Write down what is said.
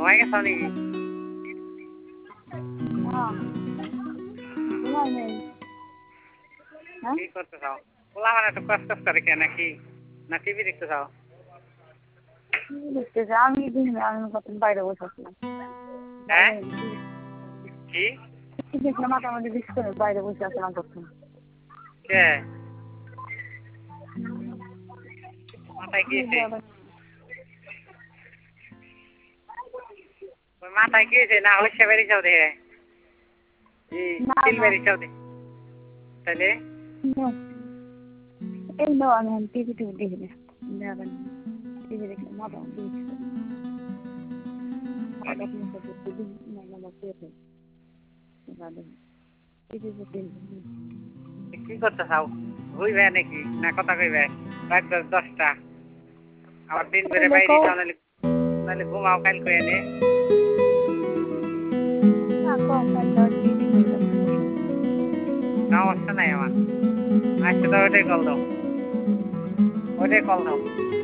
ঘুমাই গেছ নাকি? কি করতে চাও? পোলা মানে একটু কষ্ট করে কে নাকি? না টিভি দেখতে চাও? আমি কতদিন বাইরে বসে আসলাম। হ্যাঁ কি দেখলাম মাঝামাঝি বৃষ্টি করে বাইরে বসে আসলাম তখন। কে মাথায় গিয়েছে? ওই মাথায় গিয়েছে না হইসে বেরিয়ে যাও দেখে তিল বেরিয়ে যাও দেখে তাহলে এই নো আমি টিভি দেখি না টিভি দেখলে মাঝামাঝি কি করতে চাও? ঘুরবে নাকি না কথা কইবে? রাত 10টা আবার দিন বেড়ে বাইরে যাও নাহলে ঘুমাও কাল করে নে সমস্যা নাই আমার আজকে তো ওইটাই কল দাও ওইটাই কল দাও